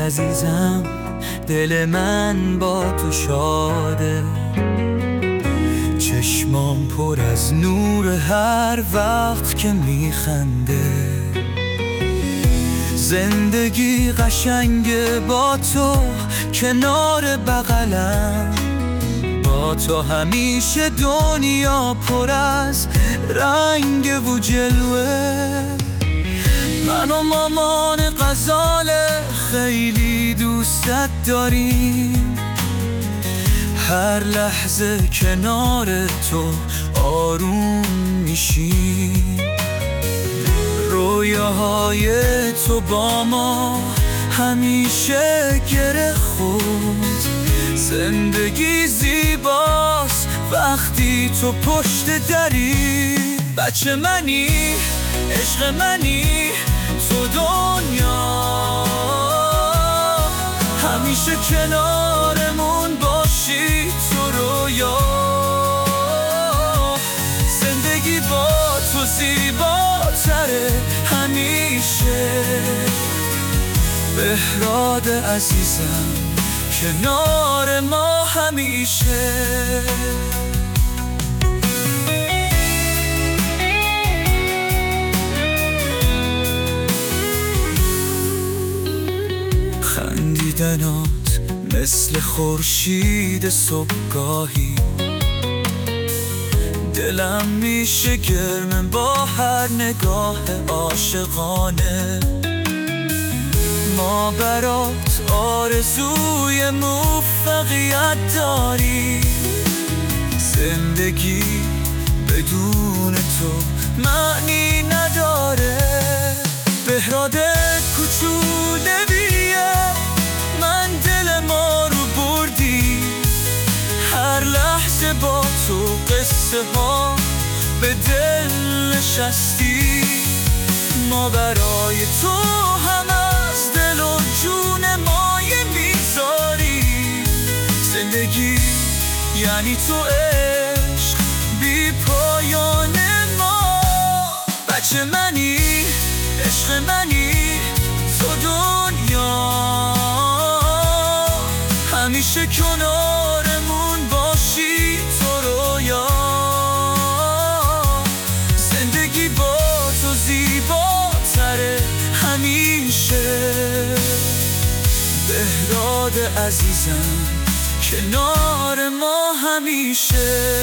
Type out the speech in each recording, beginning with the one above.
عزیزم، دل من با تو شاده. چشمام پر از نور هر وقت که میخنده. زندگی قشنگه با تو کنار بغلم. با تو همیشه دنیا پر از رنگ و جلوه. من و مامان غزاله خیلی دوستت داریم. هر لحظه کنار تو آروم میشیم. رویاهای تو با ما همیشه گره خورد. زندگی زیباست وقتی تو پشت دری. بچه منی، عشق منی، تو دنیا همیشه کنارمون باشی. تو رویا زندگی با تو زیباتره همیشه. بهراد عزیزم کنار ما همیشه. خندیدنات مثل خورشید صبحگاهی. دلم میشه گرم با هر نگاه عاشقانه. ما برات آرزوی موفقیت داری. زندگی بدون تو معنی نداره. بهراد کوچولویه، من دل ما رو بردی. هر لحظه با تو قصه ها به دل نشستی. ما برای تو هم از دل و جون مایه میذاری. زندگی یعنی تو عشق بی پایان ما. بچه منی، عشق منی، تو دنیا همیشه کنارمون باشی. تو رویا زندگی با تو زیباتره همیشه. بهراد عزیزم کنار ما همیشه.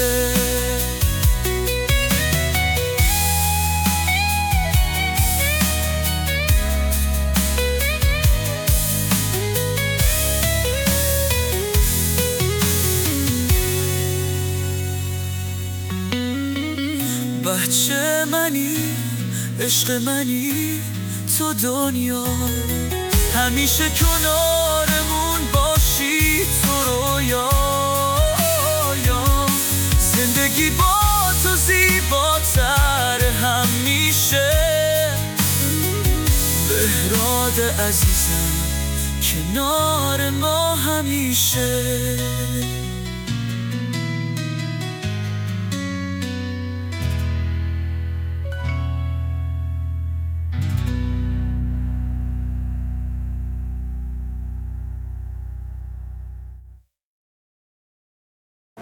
بچه منی، عشق منی، تو دنیا همیشه کنارمون باشی. تو رویا زندگی با تو زیباتر همیشه. بهراد عزیزم کنار ما همیشه.